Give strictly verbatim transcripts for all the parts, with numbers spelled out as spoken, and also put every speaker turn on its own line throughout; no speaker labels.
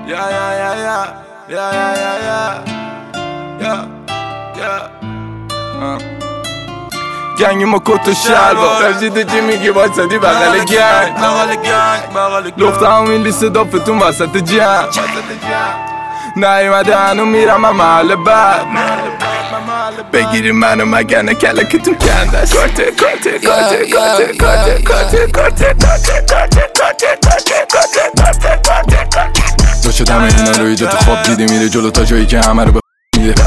Yeah, yeah, yeah, yeah. Yeah, yeah, yeah, yeah. Yeah, yeah. گنگ ما کت و شلوار رفتی چی میگی واسدی بغل گنگ بغل گنگ بغل گنگ لخته همین لیست دافتون وسط جمع نیومده هنو میرم هم محل بعد بگیری منو مگنه کلک تو کندش کارته کارته کارته کارته کارته کارته کارته کارته کارته کارته دو شدم اینا رو ایجا تو خواب دیده میره جلو تا جایی که همه رو به میده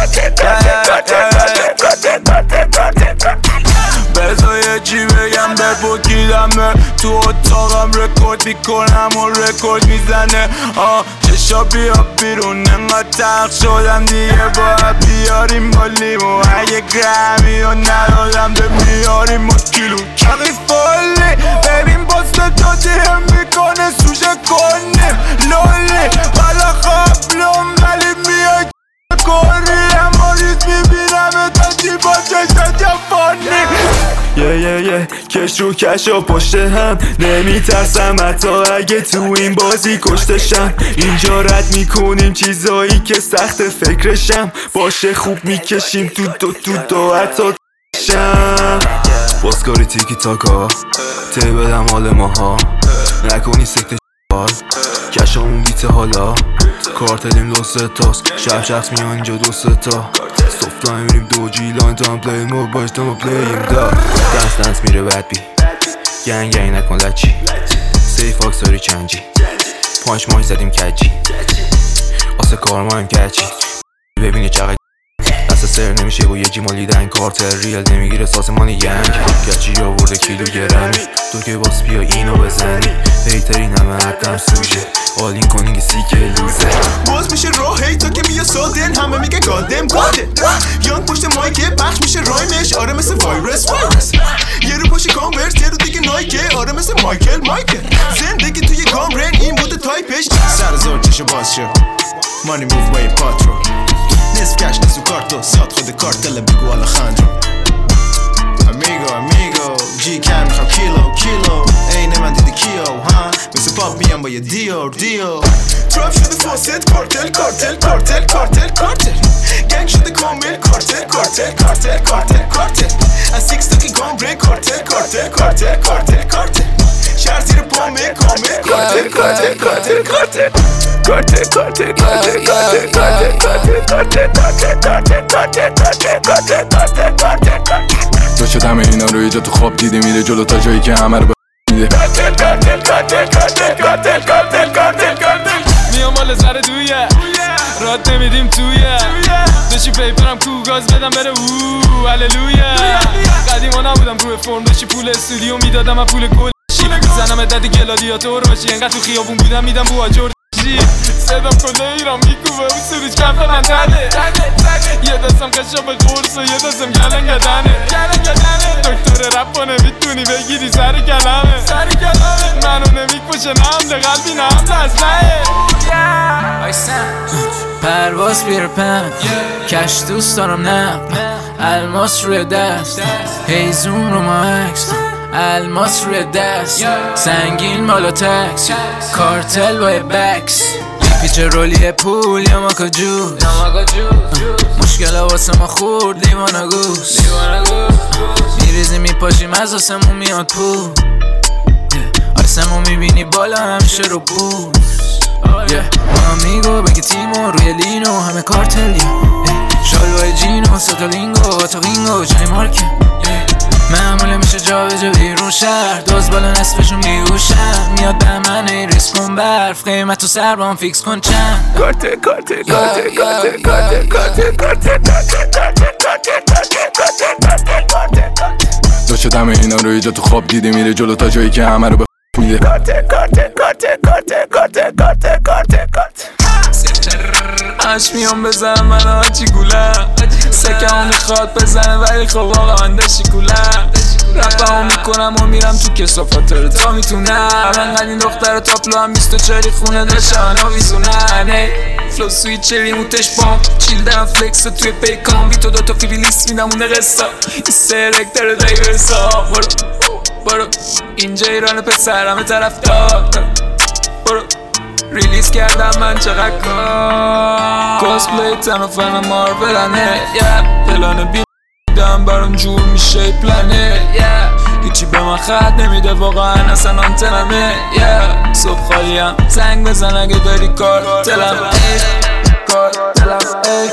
بذار یه چی بگم به بکیدمه تو اتاقم رکورد میکنم و رکورد میزنه آه چشا بیا بیرون انقدر تخت شدم دیگه باید بیاریم با لیمو اگه گرمی رو ندادم به میاریم با کیلو کمی فالی ببین باز تو دیم میکنه سوژه کنیم لالی بلا قبلم ولی میای کاری اما ریز میبینم تا چی با چشت جفانی یه یه یه کش رو کش و پشت هم نمیترسم حتی اگه تو این بازی کشتشم اینجا رد میکنیم چیزایی که سخت فکرشم باشه خوب میکشیم تو دو تو دو حتی شم بازکاری تیکی تاکا تی بدم حال ماها نکنی سکت شبال کشامون بیته حالا کارتلیم دو سه تاست شب شخص میان اینجا دو سه تا صفت لایم میریم دو جی لان تام پلی مو باش تام پلیم دا دنس دنس میره بد بی گنگ گنگ نکن لچی سی فاکس داری چنجی پانچ ماهی زدیم کجی آسه کار ماهیم کچی ببینی چقدر دست سر نمیشه با یه جی مالیدن کارتر ریل نمیگیره ساسمانی گنگ کچی آورده کیلو گرمی تو که باس بیا اینو بزنی هیتری نمه حدم سوژه آلین کنینگ سیکه لوزه باز میشه راه هی تا که میگه سادن همه میگه گادم گاده یان پشت مایکه پخش میشه رایمش آره مثل وایرس وایرس یه رو پاشی کانورس یه رو دیگه نایکه آره مثل مایکل مایکل زندگی توی گام رن این بوده تایپش سر زور چشو باز شو مانی موف بای پاترو نصف کش نصف کارتو ساد خود کارتل بگو آلخاندرو امیگو امیگو جی کم میخوام کیلو کیلو اینه من دیدی کیو ها مثل پاپ میام با یه دیور دیو تراپ شده فاسد کارتل کارتل کارتل کارتل کارتل گنگ شده کامل کارتل کارتل کارتل کارتل کارتل از سیکس تاکی گام بریک کارتل کارتل کارتل کارتل کارتل شهر زیر پامه کامل کارتل کارتل کارتل کارتل کارتل کارتل کارتل کارتل کارتل کارتل کارتل کارتل کارتل کارتل کارتل دو شدم اینا رو ایجا تو خواب دیده میره جلو تا جایی که همه رو به میده کارتل کارتل کارتل کارتل کارتل کارتل کارتل کارتل میام مال سر دویه رات نمیدیم تویه داشتی پیپرم کو گاز بدم بره اوه هللویا قدیما نبودم روی فرم داشتی پول استودیو میدادم و پول گل زنم دادی گلادیاتور باشی انقدر تو خیابون بودم میدم بو آجور صدام کله ایران میکوبه اون سوریج کف من تده یه دستم قشا به قرص و یه دستم گلن گدنه دکتر رپ نمیتونی بگیری سر کلمه منو نمیکشه نه حمله قلبی نه حمله اصله
پرواز بیر پن کش دوست دارم نه الماس روی دست هیزون رو مکس الماس روی دست سنگین مالا تکس کارتل با بکس پیچ رولی پول یا ماکا جوز مشکل واسه ما خورد لیوانا گوز میریزی میپاشیم از آسمون میاد پول آسمون میبینی بالا همیشه رو بوز آمیگو بگی تیمو روی لینو همه کارتلی شالوهای جینو ستالینگو تاقینگو جای مارکه معموله میشه جا به جا بیرون شهر دوز بالا نصفشون بیهوشن میاد به من ای ریسک کن برف قیمت و سر با هم فیکس کن چند
کارته کارته کارته کارته کارته کارته کارته دو شدم اینا رو ایجا تو خواب دیده میره جلو تا جایی که همه رو به میده کارته کارته کارته کارته کارته کارته کارته کارته
اش میام بزنم من آجی گولم سکه هم میخواد بزنه ولی خب آقا من داشتی گولم رپه هم میکنم و میرم تو کسافات تا میتونم انقدر این دختر تاپلو هم بیست و چاری خونه داشتن آویزونن فلو سویت چری موتش بام چیل دارم فلکس و توی پیکام بی تو دوتا فیلی لیست میدم اونه قصه این سرک داره دیورسا برو برو اینجا ایران پسر همه طرف دار برو ریلیز کردم من چقدر کار کاسپلی تن و فن مارولنه yeah. پلان بیدم برام جور میشه پلنه yeah. هیچی به من خط نمیده واقعا اصلا آنتنمه yeah. صبح خالیم زنگ بزن اگه داری کار دلم ای کار دلم ای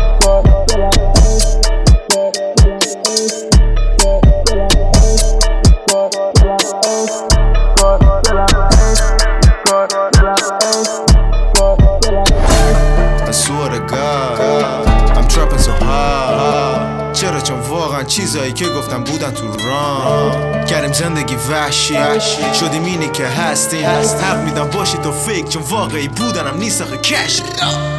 چرا چون واقعا چیزایی که گفتم بودن تو ران کردیم زندگی وحشی شدیم اینی که هستیم حق میدم باشی تو فیک چون واقعی بودنم نیست آخه کش